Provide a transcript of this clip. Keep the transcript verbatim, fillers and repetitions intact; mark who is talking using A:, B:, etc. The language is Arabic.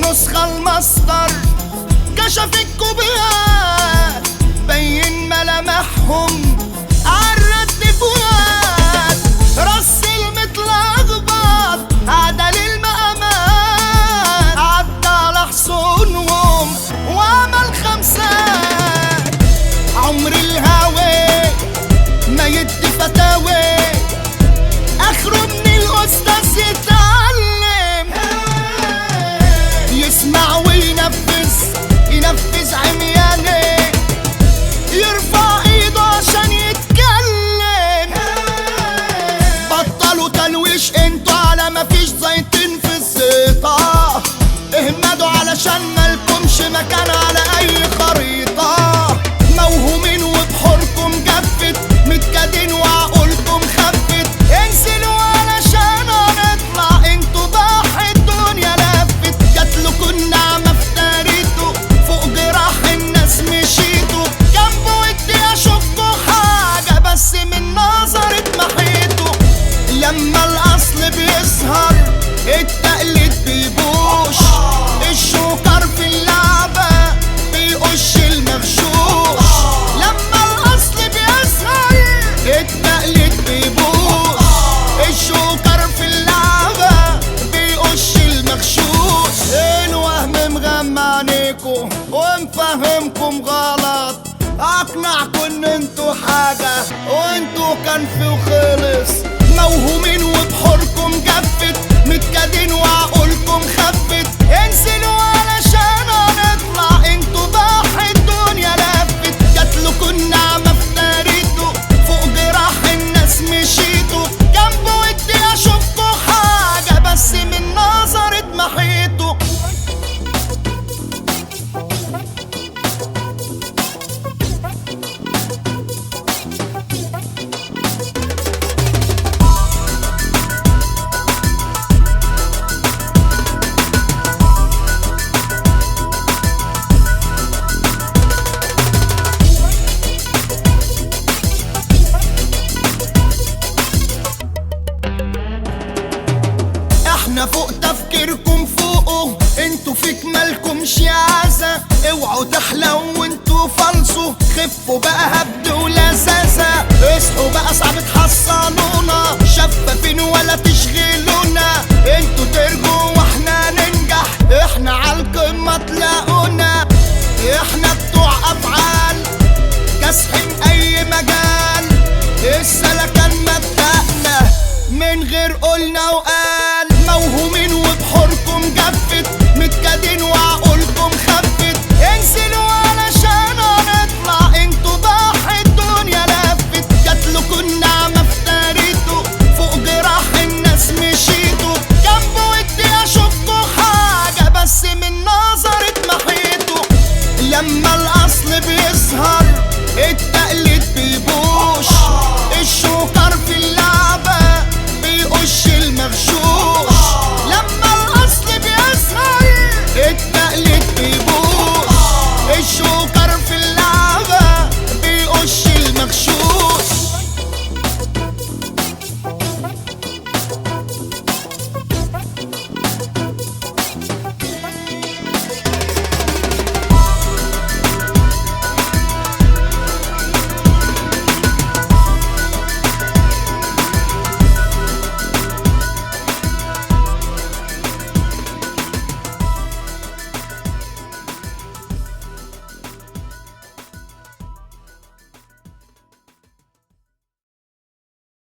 A: النسخة المصدر كشف الكوبيات بين ملامحهم عرت نفوات رص المتلخبط عدل المقامات عدى على حصونهم وعمل خمسات. عمر الهوى ما يدي فتاوي اخره من الاستاذ يتعلم يسمع وينفذ ينفذ عمياني يرفع ايده عشان يتكلم. بطلوا تلويش انتوا على مفيش زيتين في الزيطة اهمدوا علشان مالكمش مكان على اي خريطة. موهومين وبحوركم جفت متكادين وعقولكم خفت انزلوا علشان هنطلع انتوا ضاحي الدنيا لفت. جاتلكوا النعمة افتريتوا فوق جراح الناس مشيتوا جنبه ادي اشوفكوا حاجة بس من نظرة محيطوا. لما الاصل بيظهر التقليد بيبوش الشوكر في اللعبة بيقش المغشوش. لما الاصل بيظهر التقليد بيبوش الشوكر في اللعبة بيقش المغشوش. الوهم مغمى عينيكوا ومفهمكم غلط اقنعكوا ان انتوا حاجة وانتوا كان في وخلص. موهومين وبحوركم جفت متكادين وعقولكم خفت انزلوا علشان هنطلع انتوا ضاحي الدنيا لفت. جاتلكوا النعمة افتريتوا فوق جراح الناس مشيتوا جنبه ادي اشوفكوا حاجة بس من نظرة محيطوا. احنا فوق تفكيركم فوقه انتوا فيك مالكمش عازة. اوعوا تحلوا وانتوا فالصوا خفوا بقى هبد ولذاذة. اصحوا بقى صعب تحصلونا شفافين ولا تشغلونا